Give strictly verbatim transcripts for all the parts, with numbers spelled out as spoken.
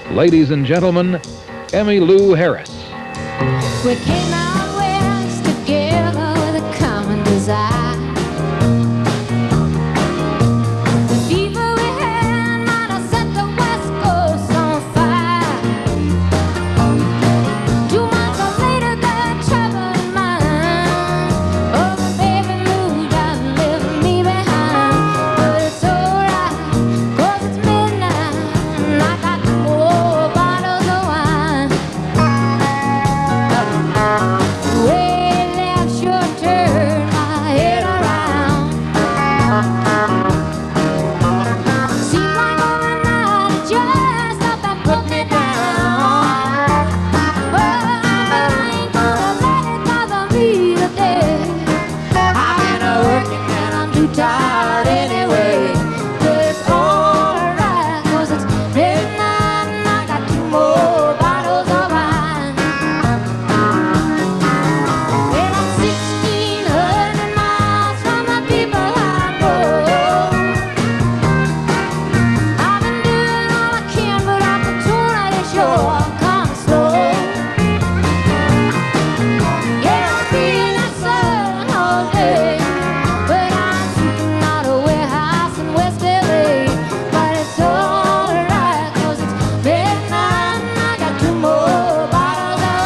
Ladies and gentlemen, Emmylou Harris. We came out west together with a common desire. The fever we had might have set the West Coast on fire. Two months later, got trouble in mind. Oh, the baby moved out and left me behind. But it's alright, 'cause it's midnight and I got more bottles of wine. Way left sure turned my head around. Seems like overnight it just up and put me down. But I ain't gonna let it bother me today. I've been working and I'm too tired anyway. But it's alright, 'cause it's midnight and I got two more bottles of wine. Well, I'm sixteen hundred miles from the people I know. I've been doing all I can, but opportunity sure comes slow. Yeah, I'm being that sun all day, but I'm sleeping out a warehouse in West L A. But it's alright, 'cause it's midnight and I got two more bottles of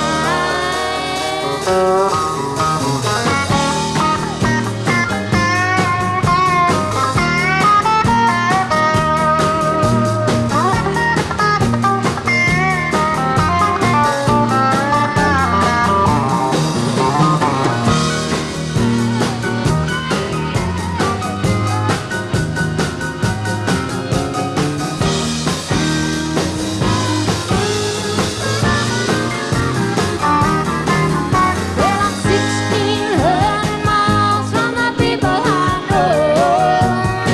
wine. Well, I'm sixteen hundred miles from the people I know.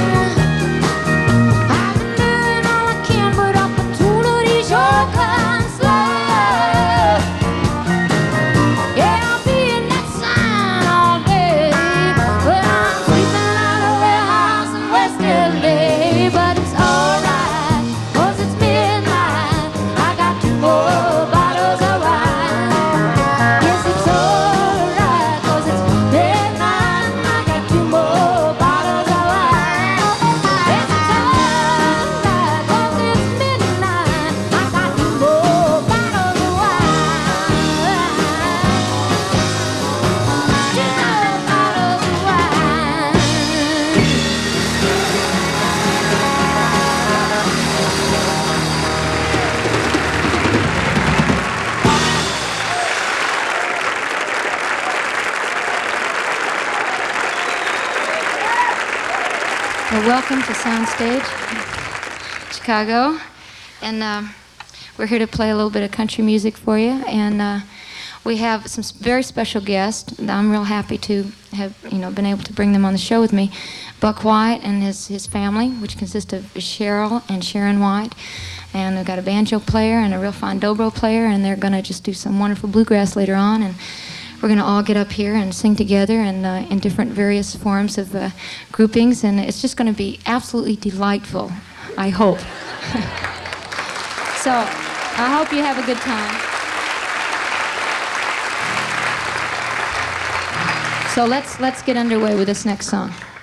I've been doing all I can, but opportunity sure comes slow. Yeah, I'll be in that sign all day, but I'm sleeping out a warehouse in West L A. But it's alright, 'cause it's midnight. I got two more bottles of wine. Yes, it's alright, 'cause it's midnight and I got two more bottles of wine. Yes, it's alright, 'cause it's midnight. I got two more bottles of wine. Two more bottles of wine. Well, welcome to Soundstage, Chicago, and uh, we're here to play a little bit of country music for you. And uh, we have some s- very special guests. And I'm real happy to have, you know, been able to bring them on the show with me. Buck White and his his family, which consists of Cheryl and Sharon White, and we've got a banjo player and a real fine dobro player, and they're going to just do some wonderful bluegrass later on. And we're going to all get up here and sing together and uh, in different various forms of uh, groupings, and it's just going to be absolutely delightful, I hope. So I hope you have a good time. So let's let's get underway with this next song.